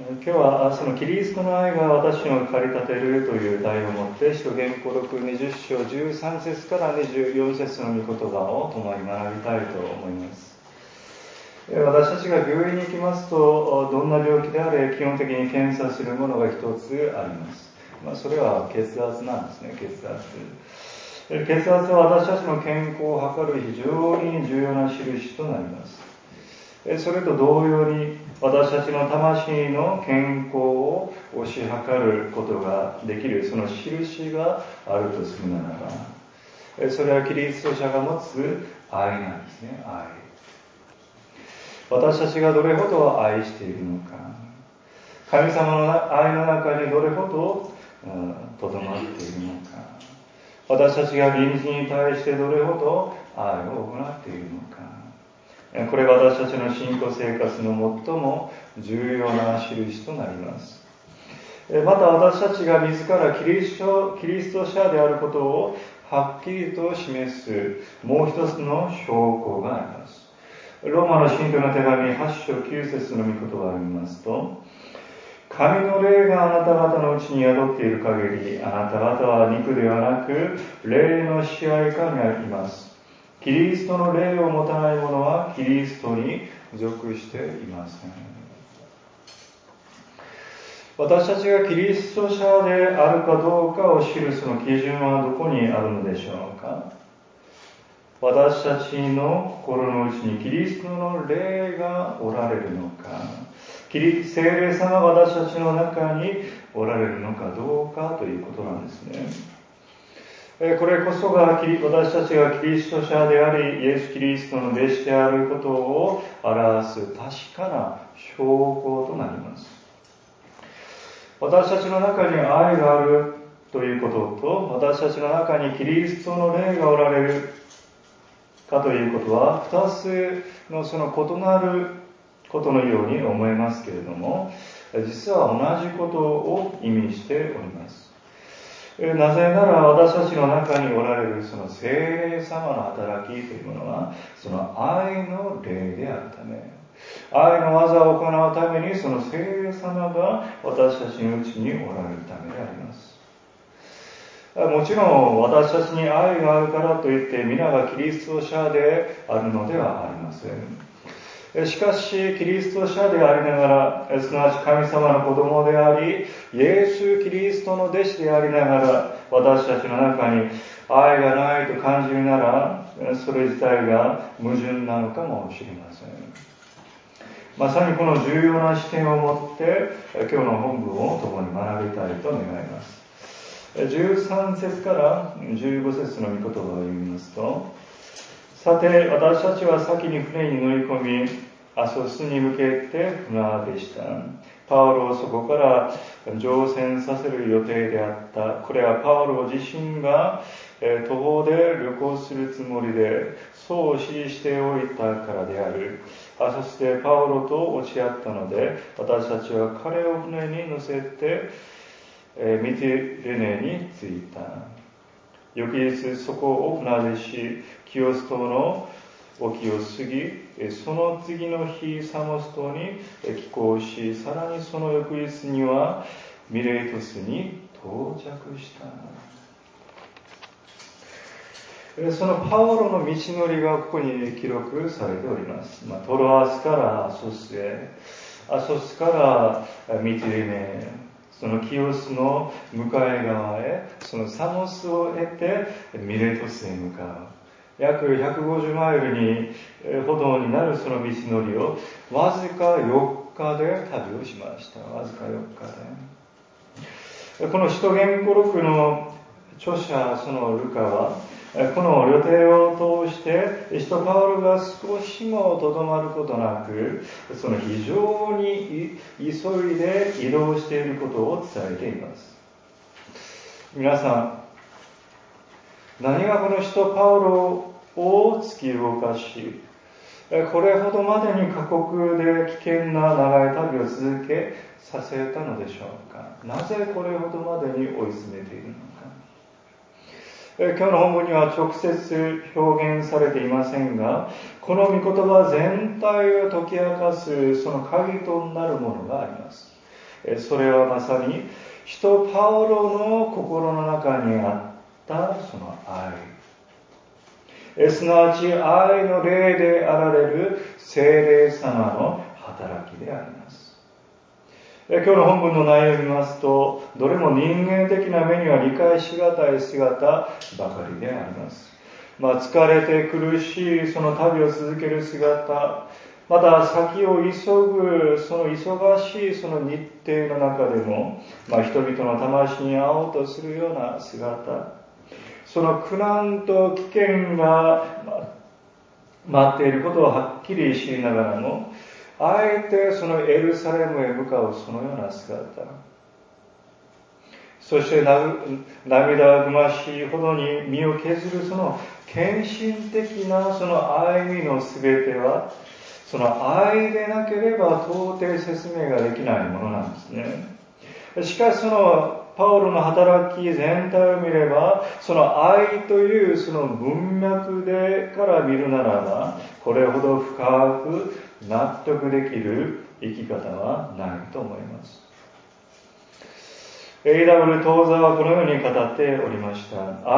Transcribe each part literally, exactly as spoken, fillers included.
今日はそのキリストの愛が私を駆り立てるという題をもって使徒言語録にじゅっ章じゅうさん節からにじゅうよん節の御言葉を共に学びたいと思います。私たちが病院に行きますと、どんな病気であれ基本的に検査するものが一つあります。まあ、それは血圧なんですね。血圧血圧は私たちの健康を測る非常に重要な印となります。それと同様に私たちの魂の健康を推し量ることができるその印があるとするならば、それはキリスト者が持つ愛なんですね。愛。私たちがどれほど愛しているのか、神様の愛の中にどれほどとどまっているのか、私たちが隣人に対してどれほど愛を行っているのか、これは私たちの信仰生活の最も重要な印となります。また私たちが自らキリスト、キリスト者であることをはっきりと示すもう一つの証拠があります。ローマの信徒の手紙はち章きゅう節の御言葉を見ますと、神の霊があなた方のうちに宿っている限り、あなた方は肉ではなく霊の支配下にあります。キリストの霊を持たない者はキリストに属していません。私たちがキリスト者であるかどうかを知るその基準はどこにあるのでしょうか。私たちの心の内にキリストの霊がおられるのか、聖霊様が私たちの中におられるのかどうかということなんですね。これこそが私たちがキリスト者であり、イエス・キリストの弟子であることを表す確かな証拠となります。私たちの中に愛があるということと、私たちの中にキリストの霊がおられるかということは、二つのその異なることのように思えますけれども、実は同じことを意味しております。なぜなら私たちの中におられるその聖霊様の働きというものは、その愛の霊であるため、愛の技を行うためにその聖霊様が私たちのうちにおられるためであります。もちろん私たちに愛があるからといって皆がキリスト者であるのではありません。しかしキリスト者でありながら、すなわち神様の子供であり、イエス・キリストの弟子でありながら、私たちの中に愛がないと感じるなら、それ自体が矛盾なのかもしれません。まさにこの重要な視点を持って今日の本文を共に学びたいと願います。じゅうさん節からじゅうご節の御言葉を読みますと、さて私たちは先に船に乗り込み、アソスに向けて船でした。パウロをそこから乗船させる予定であった。これはパウロ自身が途方で旅行するつもりで、そう指示しておいたからである。アソスでパウロと落ち合ったので、私たちは彼を船に乗せてミティレネに着いた。翌日そこを船出し、キオス島の沖を過ぎ、その次の日サモス島に寄港し、さらにその翌日にはミレートスに到着した。そのパウロの道のりがここに記録されております。まあ、トロアスからアソスへ、アソスからミティレネへ、そのキオスの向かい側へ、そのサモスを得てミレートスへ向かう。約ひゃくごじゅうマイルにほどになるその道のりをわずかよっかで旅をしました。わずかよっかで。この使徒言語録の著者、そのルカは、この旅程を通して、使徒パウロが少しもとどまることなく、その非常に急いで移動していることを伝えています。皆さん、何がこの使徒パウロを突き動かし、これほどまでに過酷で危険な長い旅を続けさせたのでしょうか。なぜこれほどまでに追い詰めているのか。今日の本文には直接表現されていませんが、この御言葉全体を解き明かすその鍵となるものがあります。 それはまさに使徒パウロの心の中にあったその愛、すなわち愛の霊であられる聖霊様の働きであります。今日の本文の内容を見ますと、どれも人間的な目には理解しがたい姿ばかりであります。まあ、疲れて苦しいその旅を続ける姿、また先を急ぐその忙しいその日程の中でも、まあ、人々の魂に会おうとするような姿、その苦難と危険が待っていることをはっきり知りながらも、あえてそのエルサレムへ向かうそのような姿、そして涙ぐましいほどに身を削るその献身的なその歩みのすべては、その愛でなければ到底説明ができないものなんですね。しかしそのパウロの働き全体を見れば、その愛というその文脈でから見るならば、これほど深く納得できる生き方はないと思います。エーダブリュー 当座はこのように語っておりました。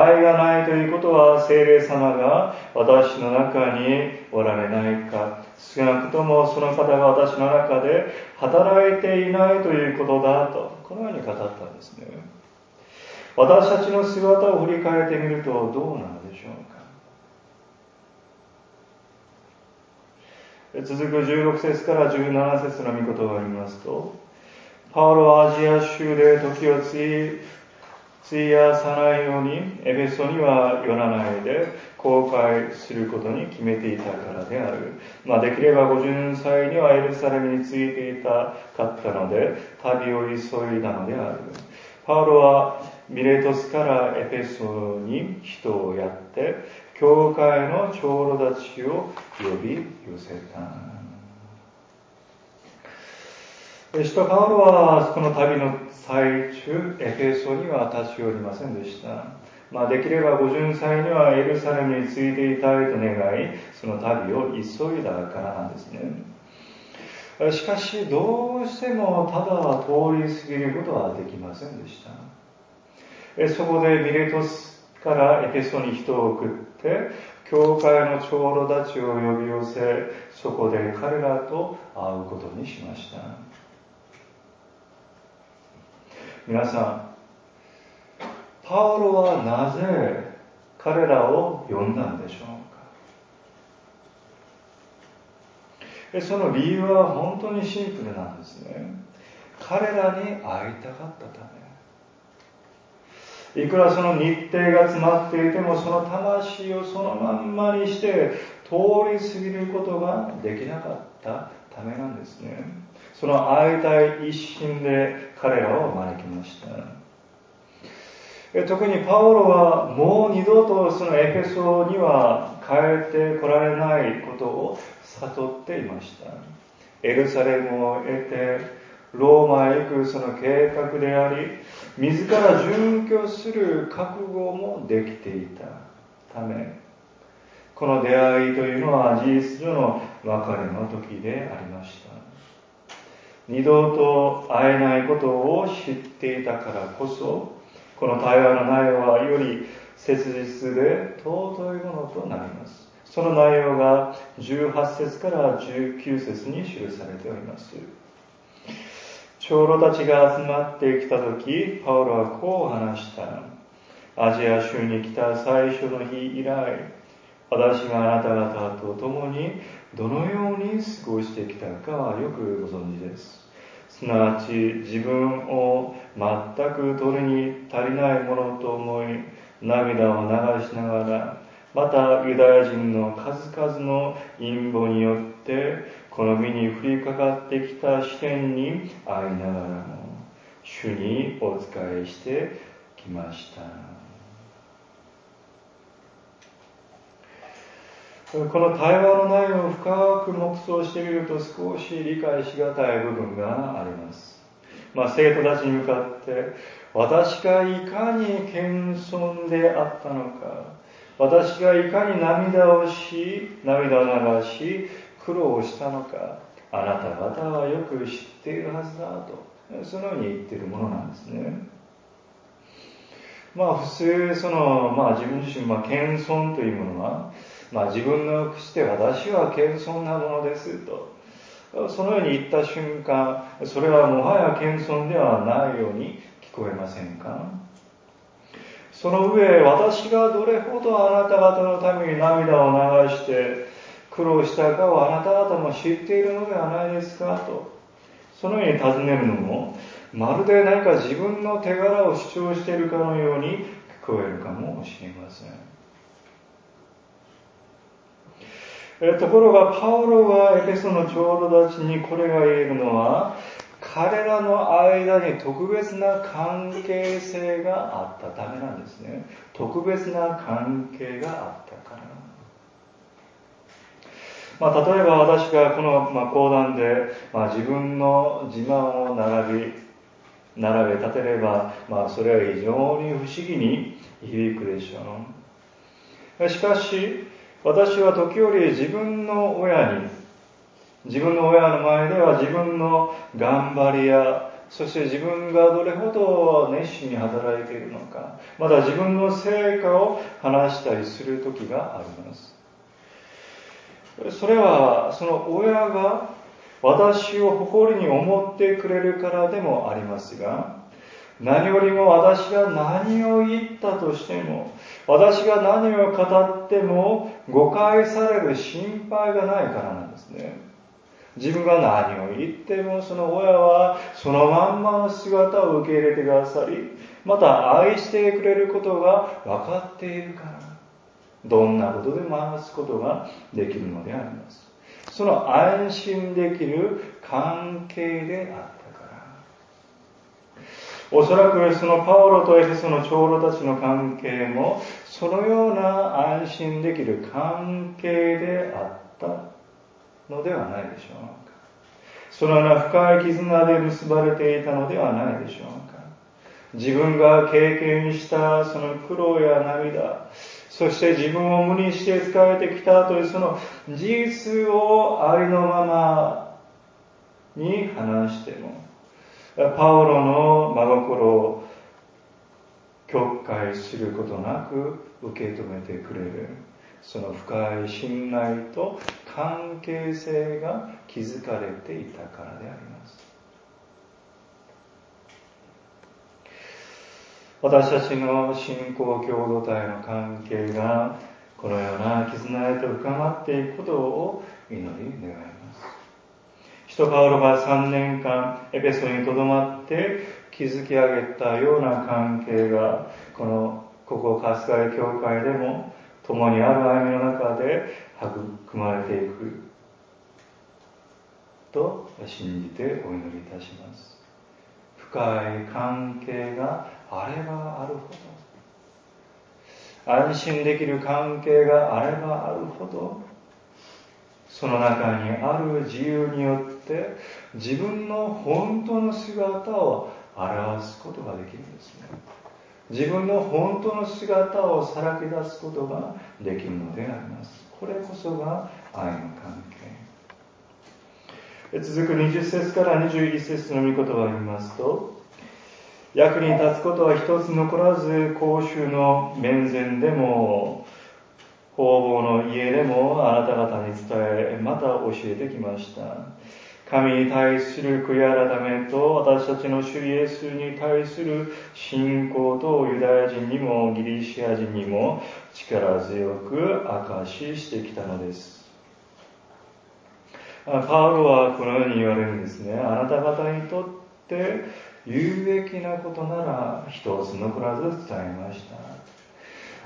愛がないということは、聖霊様が私の中におられないか、少なくともその方が私の中で働いていないということだと、このように語ったんですね。私たちの姿を振り返ってみるとどうなのでしょうか。続くじゅうろく節からじゅうなな節の御言葉を見ますと、パウロはアジア州で時を費やさないようにエペソには寄らないで航海することに決めていたからである。まあ、できればご巡祭にはエルサレムについていたかったので旅を急いだのである。パウロはミレトスからエペソに人をやって教会の長老たちを呼び寄せた。使徒パウロはこの旅の最中、エペソには立ち寄りませんでした。まあ、できればご巡祭にはエルサレムについていたいと願い、その旅を急いだからなんですね。しかし、どうしてもただ通り過ぎることはできませんでした。そこでミレトスからエペソに人を送って、教会の長老たちを呼び寄せ、そこで彼らと会うことにしました。皆さん、パウロはなぜ彼らを呼んだんでしょうか。その理由は本当にシンプルなんですね。彼らに会いたかったため。いくらその日程が詰まっていても、その魂をそのまんまにして通り過ぎることができなかったためなんですね。その会いたい一心で彼らを招きました。特にパウロはもう二度とそのエペソには帰ってこられないことを悟っていました。エルサレムを得てローマへ行くその計画であり、自ら殉教する覚悟もできていたため、この出会いというのは事実上の別れの時でありました。二度と会えないことを知っていたからこそ、この対話の内容はより切実で尊いものとなります。その内容がじゅうはち節からじゅうきゅう節に記されております。長老たちが集まってきたとき、パウロはこう話した。アジア州に来た最初の日以来、私があなた方と共にどのように過ごしてきたかはよくご存知です。すなわち自分を全く取るに足りないものと思い、涙を流しながら、またユダヤ人の数々の陰謀によってこの身に降りかかってきた試練に遭いながらも主にお仕えしてきました。この対話の内容を深く黙想してみると少し理解しがたい部分があります。まあ、生徒たちに向かって私がいかに謙遜であったのか、私がいかに涙をし涙を流し苦労したのか、あなた方はよく知っているはずだとそのように言っているものなんですね。まあ普通、その、まあ自分自身、まあ謙遜というものは、まあ自分の口で私は謙遜なものですと、そのように言った瞬間、それはもはや謙遜ではないように聞こえませんか？その上、私がどれほどあなた方のために涙を流して苦労したかをあなた方も知っているのではないですかと、そのように尋ねるのも、まるで何か自分の手柄を主張しているかのように聞こえるかもしれません。えところがパウロがエペソの長老たちにこれが言えるのは、彼らの間に特別な関係性があったためなんですね。特別な関係があったから。まあ、例えば私がこの、まあ、講談で、まあ、自分の自慢を並び並べ立てれば、まあ、それは非常に不思議に響くでしょう。しかし私は時折自分の親に自分の親の前では自分の頑張りや、そして自分がどれほど熱心に働いているのか、また自分の成果を話したりする時があります。それはその親が私を誇りに思ってくれるからでもありますが、何よりも私が何を言ったとしても、私が何を語っても誤解される心配がないからなんですね。自分が何を言ってもその親はそのまんまの姿を受け入れてくださり、また愛してくれることが分かっているから、どんなことでも話すことができるのであります。その安心できる関係であったから。おそらくそのパウロとエペソの長老たちの関係もそのような安心できる関係であったのではないでしょうか。そのような深い絆で結ばれていたのではないでしょうか。自分が経験したその苦労や涙、そして自分を無にして仕えてきたというその事実をありのままに話しても、パウロの真心を曲解することなく受け止めてくれる、その深い信頼と関係性が築かれていたからであります。私たちの信仰共同体の関係がこのような絆へと深まっていくことを祈り願います。使徒パウロがさんねんかんエペソにとどまって築き上げたような関係がこのここ春日井教会でも共にある歩みの中で育まれていくと信じてお祈りいたします。深い関係があればあるほど、安心できる関係があればあるほど、その中にある自由によって自分の本当の姿を表すことができるんですね。自分の本当の姿をさらけ出すことができるのであります。これこそが愛の関係。続くにじゅっ節からにじゅういち節の御言葉を見ますと、役に立つことは一つ残らず、公衆の面前でも方々の家でもあなた方に伝え、また教えてきました。神に対する悔い改めと私たちの主イエスに対する信仰とユダヤ人にもギリシア人にも力強く証ししてきたのです。パウロはこのように言われるんですね。あなた方にとって有益なことなら一つ残らず伝えました。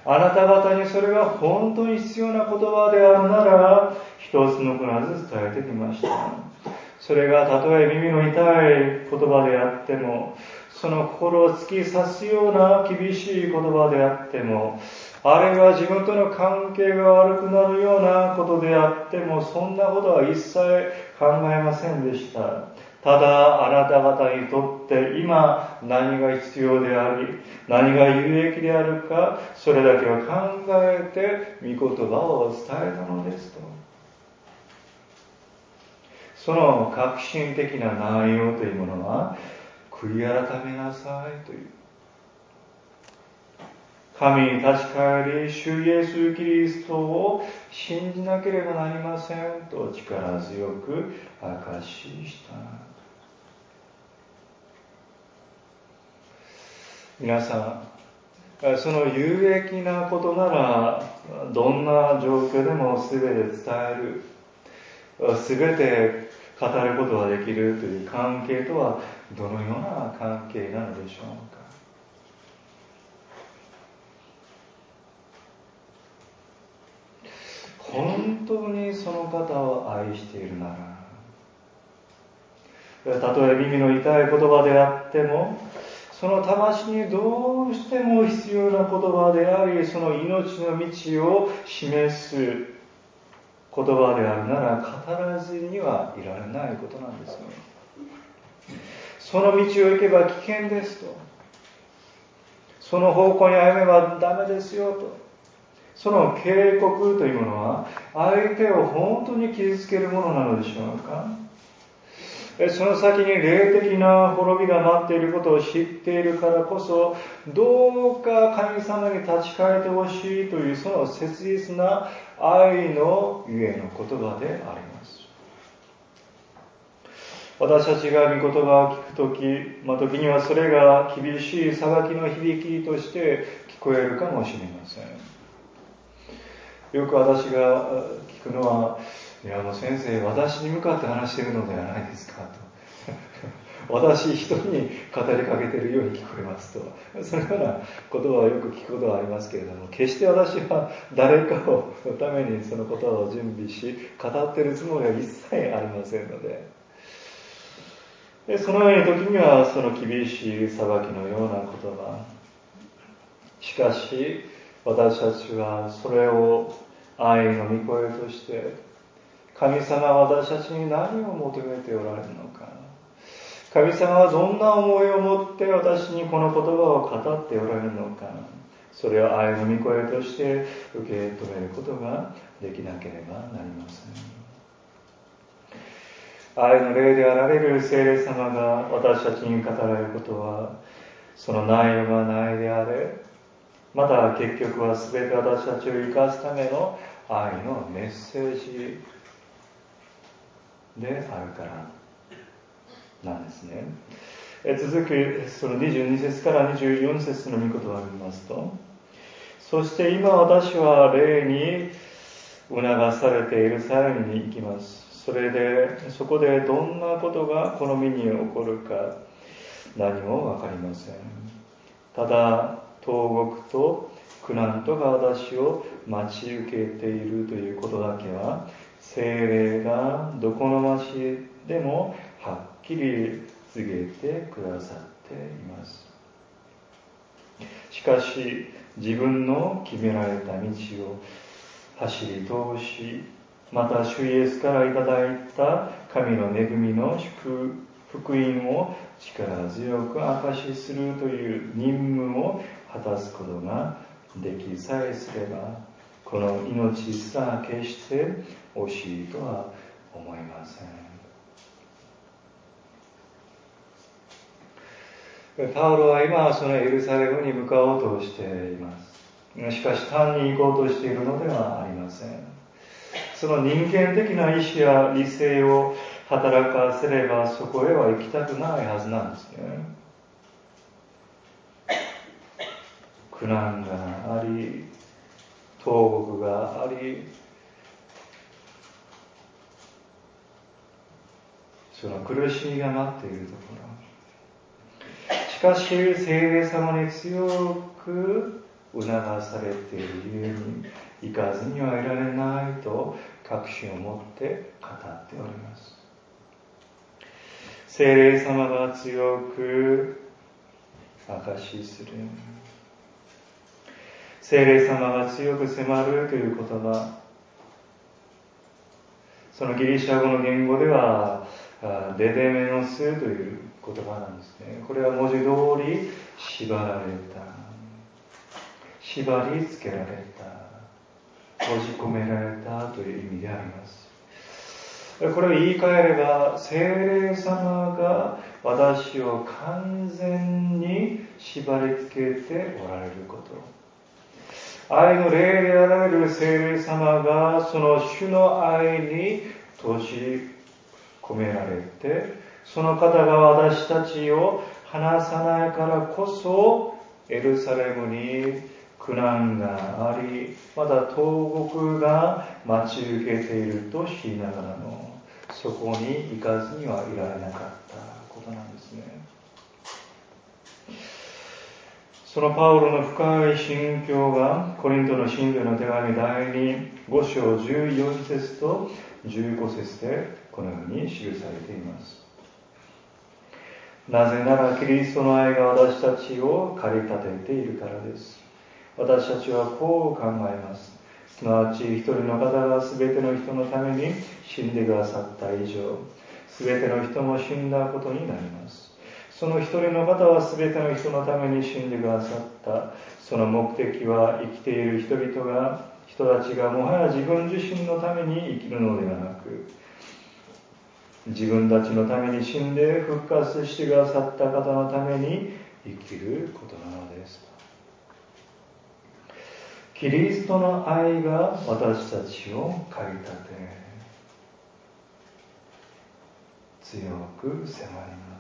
あなた方にそれが本当に必要な言葉であるなら一つ残らず伝えてきました。それがたとえ耳の痛い言葉であっても、その心を突き刺すような厳しい言葉であっても、あるいは自分との関係が悪くなるようなことであっても、そんなことは一切考えませんでした。ただあなた方にとって今何が必要であり、何が有益であるか、それだけを考えて御言葉を伝えたのですと。その革新的な内容というものは、 悔い改めなさいという。神に立ち返り、主イエス・キリストを信じなければなりませんと力強く証しした。皆さん、その有益なことなら、どんな状況でも全て伝える、全て語ることができるという関係とはどのような関係なのでしょうか。本当にその方を愛しているなら、たとえ耳の痛い言葉であっても、その魂にどうしても必要な言葉であり、その命の道を示す言葉であるなら語らずにはいられないことなんですね。その道を行けば危険ですと、その方向に歩めばダメですよと、その警告というものは相手を本当に傷つけるものなのでしょうか。その先に霊的な滅びが待っていることを知っているからこそ、どうか神様に立ち返ってほしいというその切実な愛のゆえの言葉であります。私たちが御言葉を聞くとき、まあ、時にはそれが厳しい裁きの響きとして聞こえるかもしれません。よく私が聞くのは、いやもう先生、私に向かって話しているのではないですかと。私人に語りかけているように聞こえますと。そのような言葉をよく聞くことがありますけれども、決して私は誰かをのためにその言葉を準備し、語っているつもりは一切ありませんので。でそのような時にはその厳しい裁きのような言葉。しかし、私たちはそれを愛の御声として、神様は私たちに何を求めておられるのか、神様はどんな思いを持って私にこの言葉を語っておられるのか、それを愛の御声として受け止めることができなければなりません。愛の霊であられる聖霊様が私たちに語られることは、その内容がないであれ、また結局は全て私たちを生かすための愛のメッセージであるからなんですね。え続くそのにじゅうに節からにじゅうよん節の御言葉を見ますと、そして今私は霊に促されているサインに行きます。それでそこでどんなことがこの身に起こるか何もわかりません。ただ投獄と苦難とが私を待ち受けているということだけは、聖霊がどこの町でもはっきり告げてくださっています。しかし自分の決められた道を走り通し、また主イエスからいただいた神の恵みの祝福音を力強く証しするという任務を果たすことができさえすれば、この命すら決して惜しいとは思いません。パウロは今そのエルサレムに向かおうとしています。しかし単に行こうとしているのではありません。その人間的な意志や理性を働かせればそこへは行きたくないはずなんですね。苦難があり、投獄があり、その苦しみが待っているところ。しかし聖霊様に強く促されているゆえに行かずにはいられないと確信を持って語っております。聖霊様が強く証しする、聖霊様が強く迫るという言葉、そのギリシャ語の言語ではデデメノスという言葉なんですね。これは文字通り縛られた、縛り付けられた、閉じ込められたという意味であります。 これを言い換えれば、聖霊様が私を完全に縛り付けておられること。愛の霊であられる聖霊様がその主の愛に閉じ込められて、その方が私たちを離さないからこそ、エルサレムに苦難があり、また投獄が待ち受けていると知りながらも、そこに行かずにはいられなかったことなんですね。そのパウロの深い心境がコリントの信徒への手紙だいにご章じゅうよん節とじゅうご節でこのように記されています。なぜならキリストの愛が私たちを駆り立てているからです。私たちはこう考えます。すなわち一人の方がすべての人のために死んでくださった以上、すべての人も死んだことになります。その一人の方はすべての人のために死んでくださった。その目的は生きている人々が、人たちがもはや自分自身のために生きるのではなく、自分たちのために死んで復活してくださった方のために生きることなのです。キリストの愛が私たちを駆り立て、強く迫ります。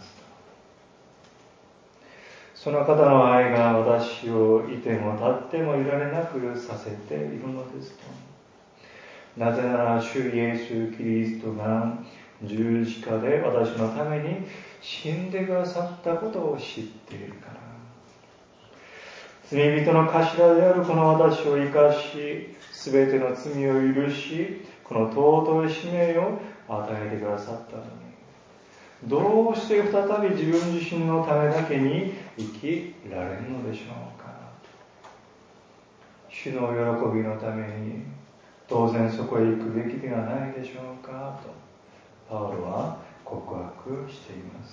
その方の愛が私をいても立ってもいられなくさせているのですと。なぜなら主イエス・キリストが十字架で私のために死んでくださったことを知っているから。罪人の頭であるこの私を生かし、すべての罪を許し、この尊い使命を与えてくださったのに、どうして再び自分自身のためだけに生きられるのでしょうか。主の喜びのために当然そこへ行くべきではないでしょうかとパウロは告白しています。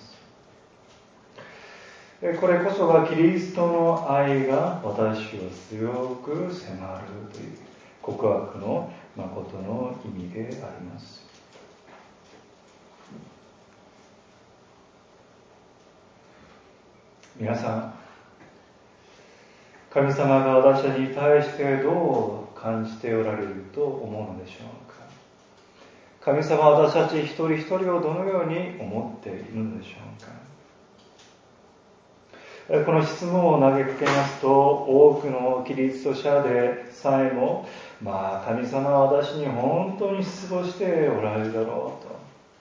これこそがキリストの愛が私を強く迫るという告白の誠の意味であります。皆さん、神様が私たちに対してどう感じておられると思うのでしょうか。神様は私たち一人一人をどのように思っているのでしょうか。この質問を投げかけますと、多くのキリスト者でさえも、まあ神様は私に本当に失望しておられるだろうと、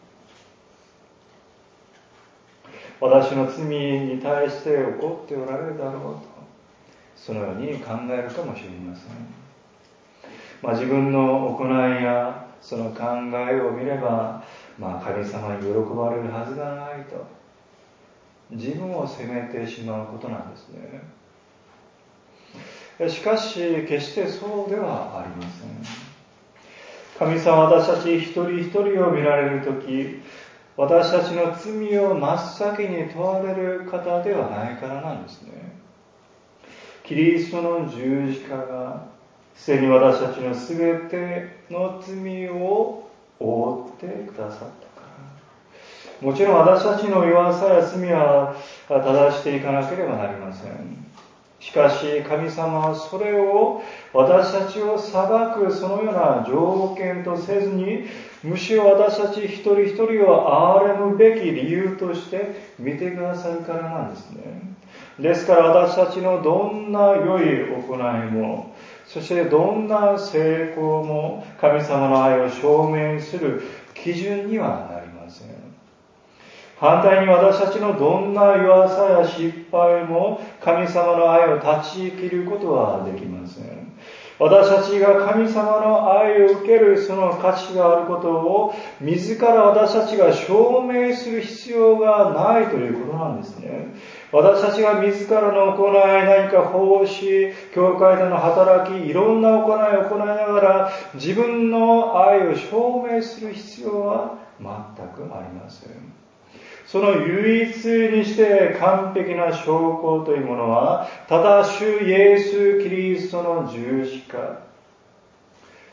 私の罪に対して怒っておられるだろうと、そのように考えるかもしれません。まあ、自分の行いやその考えを見れば、まあ、神様に喜ばれるはずがないと自分を責めてしまうことなんですね。しかし決してそうではありません。神様は私たち一人一人を見られるとき、私たちの罪を真っ先に問われる方ではないからなんですね。キリストの十字架がすでに私たちのすべての罪を負ってくださったから。もちろん私たちの弱さや罪は正していかなければなりません。しかし神様はそれを私たちを裁くそのような条件とせずに、むしろ私たち一人一人を憐れむべき理由として見てくださるからなんですね。ですから私たちのどんな良い行いも、そしてどんな成功も神様の愛を証明する基準にはなりません。反対に私たちのどんな弱さや失敗も神様の愛を断ち切ることはできません。私たちが神様の愛を受けるその価値があることを自ら私たちが証明する必要がないということなんですね。私たちが自らの行い、何か奉仕、教会での働き、いろんな行いを行いながら自分の愛を証明する必要は全くありません。その唯一にして完璧な証拠というものは、ただ主イエス・キリストの十字架、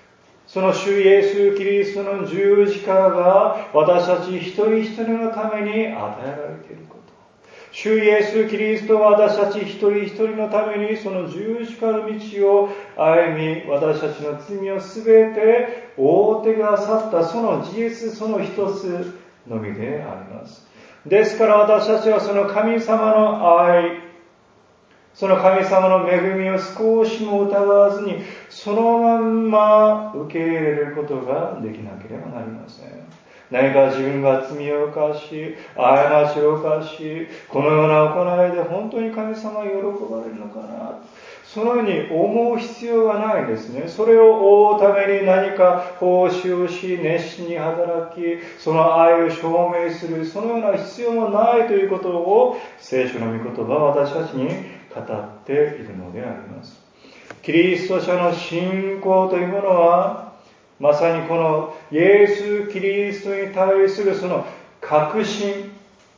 その主イエス・キリストの十字架が私たち一人一人のために与えられていること。主イエス・キリストが私たち一人一人のためにその十字架の道を歩み、私たちの罪をすべて負ってくださったその事実その一つのみであります。ですから私たちはその神様の愛、その神様の恵みを少しも疑わずにそのまんま受け入れることができなければなりません。何か自分が罪を犯し、過ちを犯し、このような行いで本当に神様は喜ばれるのかな、そのように思う必要がないですね。それを追うために何か奉仕をし、熱心に働き、その愛を証明する、そのような必要もないということを聖書の御言葉は私たちに語っているのであります。キリスト者の信仰というものは、まさにこのイエス・キリストに対するその確信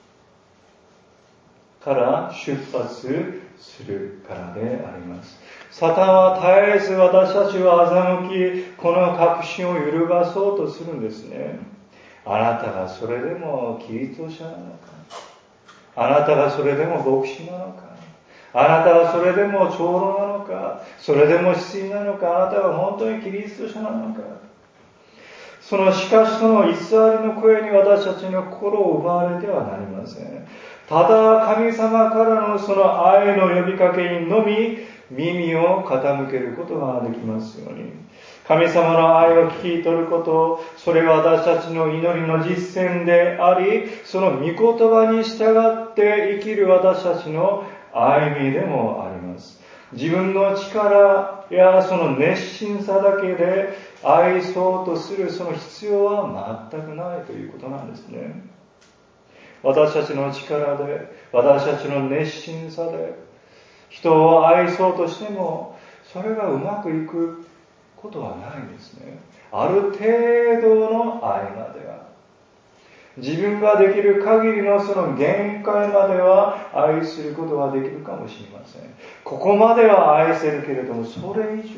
から出発するからであります。サタンは絶えず私たちを欺き、この確信を揺るがそうとするんですね。あなたがそれでもキリスト者なのか、あなたがそれでも牧師なのか、あなたはそれでも長老なのか、それでも司祭なのか、あなたは本当にキリスト者なのか。そのしかしその偽りの声に私たちの心を奪われてはなりません。ただ神様からのその愛の呼びかけにのみ耳を傾けることができますように。神様の愛を聞き取ること、それは私たちの祈りの実践であり、その御言葉に従って生きる私たちの歩みでもあります。自分の力やその熱心さだけで愛そうとするその必要は全くないということなんですね。私たちの力で、私たちの熱心さで人を愛そうとしてもそれがうまくいくことはないんですね。ある程度の愛までは、自分ができる限りのその限界までは愛することができるかもしれません。ここまでは愛せるけれども、それ以上、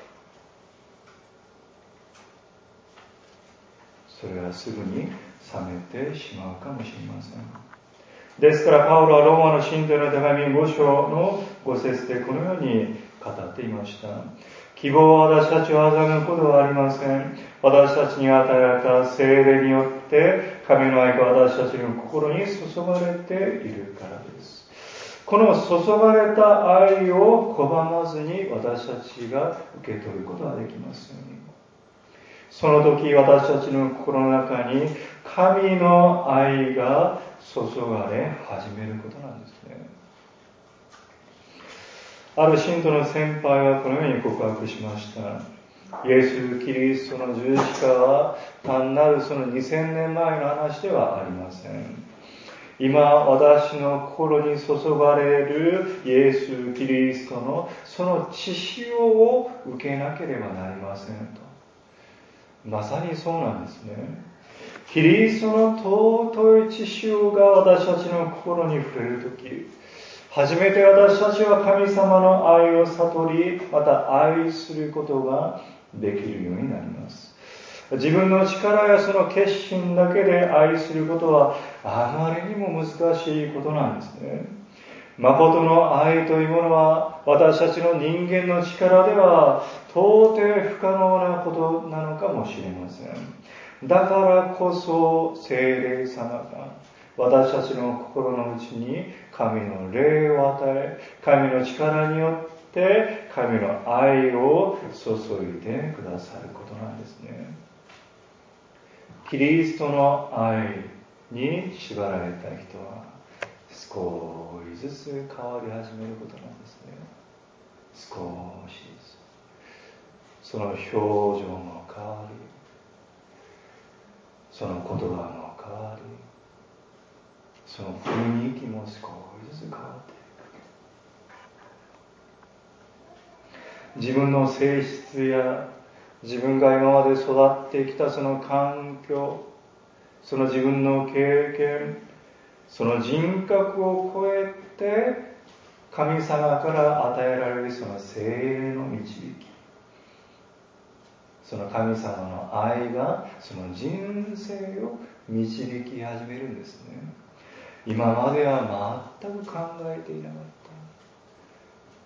それはすぐに冷めてしまうかもしれません。ですからパウロはローマの信徒の手紙ご章のご節でこのように語っていました。希望は私たちを欺くことはありません。私たちに与えられた聖霊によって神の愛が私たちの心に注がれているからです。この注がれた愛を拒まずに私たちが受け取ることができますように。その時私たちの心の中に神の愛が注がれ始めることなんですね。ある信徒の先輩はこのように告白しました。イエス・キリストの十字架は単なるそのにせんねんまえの話ではありません。今私の心に注がれるイエス・キリストのその血潮を受けなければなりませんと。まさにそうなんですね。キリストの尊い血潮が私たちの心に触れるとき、初めて私たちは神様の愛を悟り、また愛することができるようになります。自分の力やその決心だけで愛することはあまりにも難しいことなんですね。誠の愛というものは私たちの人間の力では到底不可能なことなのかもしれません。だからこそ聖霊様が私たちの心の内に神の霊を与え、神の力によって神の愛を注いでくださることなんですね。キリストの愛に縛られた人は少しずつ変わり始めることなんですね。少しずつ。その表情の変わり、その言葉の変わり、その雰囲気も少しずつ変わっていく。自分の性質や自分が今まで育ってきたその環境、その自分の経験、その人格を超えて神様から与えられるその聖霊の導き、 その神様の愛がその人生を導き始めるんですね。今までは全く考えていなかった。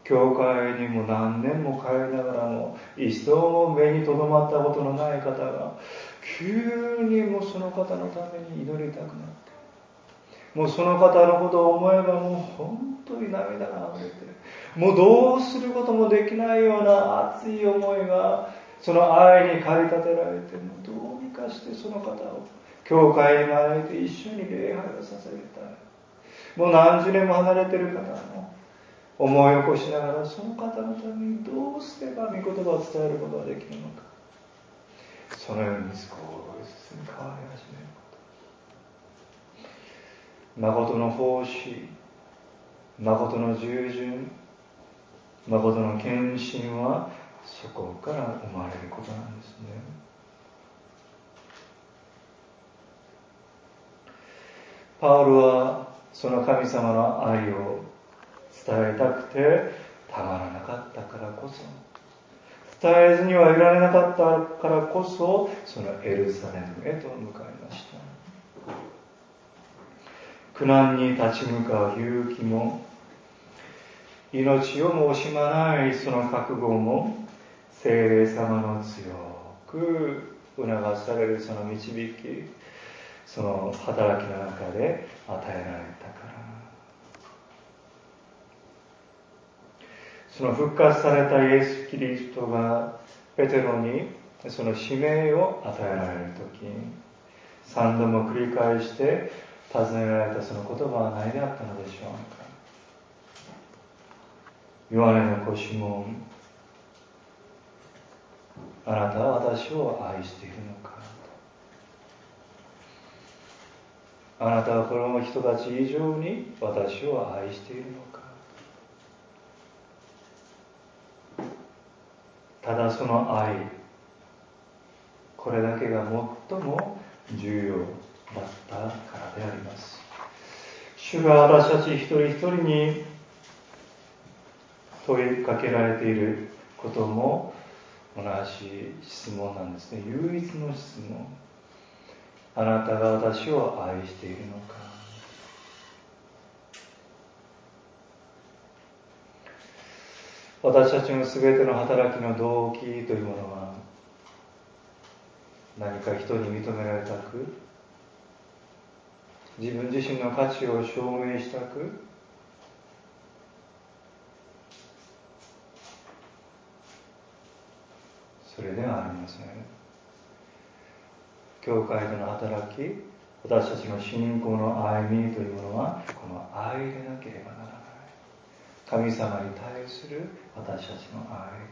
教会にも何年も通いながらも一度も目に留まったことのない方が急にもうその方のために祈りたくなって、もうその方のことを思えばもう本当に涙が溢れて、もうどうすることもできないような熱い思いがその愛に駆り立てられて、もうどうにかしてその方を教会に招いて一緒に礼拝を捧げたい。もう何十年も離れている方も思い起こしながら、その方のためにどうすれば御言葉を伝えることができるのか、そのように少しずつ変わり始めること。誠の奉仕、誠の従順、誠の献身はそこから生まれることなんですね。パウロはその神様の愛を伝えたくてたまらなかったからこそ、伝えずにはいられなかったからこそ、そのエルサレムへと向かいました。苦難に立ち向かう勇気も、命をも惜しまないその覚悟も、聖霊様の強く促されるその導き、その働きの中で与えられたから。その復活されたイエス・キリストがペテロにその使命を与えられるとき、三度も繰り返して尋ねられたその言葉は何であったのでしょうか。ヨハネの子シモン、あなたは私を愛しているのか。あなたはこの人たち以上に私を愛しているのか。ただその愛、これだけが最も重要だったからであります。主が私たち一人一人に問いかけられていることも同じ質問なんですね。唯一の質問。あなたが私を愛しているのか。私たちのすべての働きの動機というものは、何か人に認められたく、自分自身の価値を証明したく、それではありません。教会での働き、私たちの信仰の歩みというものは、この愛でなければならない。神様に対する私たちの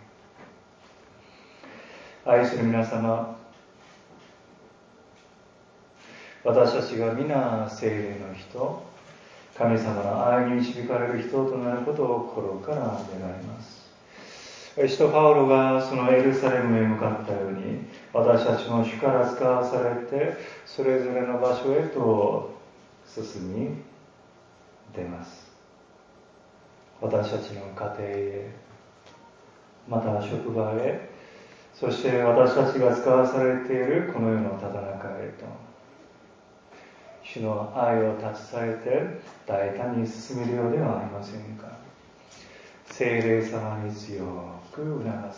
愛。愛する皆様、私たちが皆聖霊の人、神様の愛に導かれる人となることを心から願います。使徒パウロがそのエルサレムへ向かったように、私たちも主から使わされて、それぞれの場所へと進み出ます。私たちの家庭へ、また職場へ、そして私たちが使わされているこの世のただ中へと、主の愛を立ち伝えて大胆に進めるようではありませんか。聖霊様に強く促されて、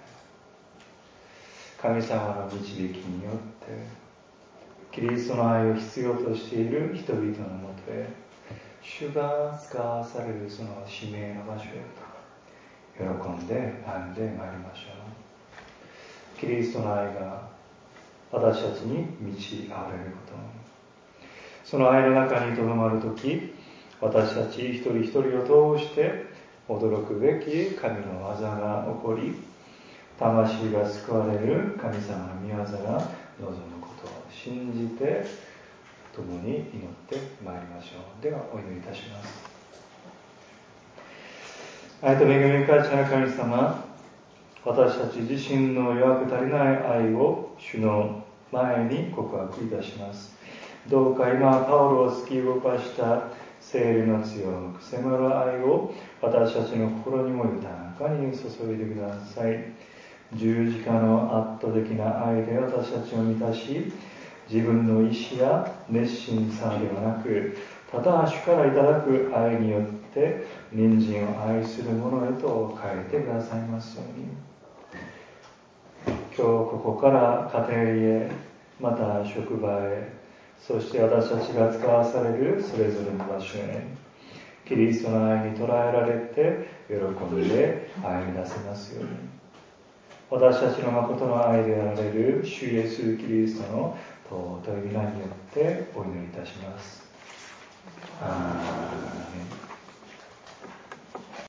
神様の導きによってキリストの愛を必要としている人々のもとへ、主が使わされるその使命の場所へと喜んで歩んでまいりましょう。キリストの愛が私たちに満ち溢れること、その愛の中にとどまるとき、私たち一人一人を通して驚くべき神の技が起こり、魂が救われる神様の御業が望むことを信じて共に祈ってまいりましょう。ではお祈りいたします。愛と恵み深い父なる神様、私たち自身の弱く足りない愛を主の前に告白いたします。どうか今パウロを突き動かした聖霊の強く迫る愛を私たちの心にも豊かに注いでください。 十字架の圧倒的な愛で私たちを満たし、自分の意志や熱心さではなく、ただ主からいただく愛によって隣人を愛する者へと変えてくださいますように。今日ここから家庭へ、また職場へ、そして私たちが使わされるそれぞれの場所へ、キリストの愛に捉えられて喜んで歩み出せますように。私たちの誠の愛であられる主イエスキリストの尊い皆によってお祈りいたします。アーメン。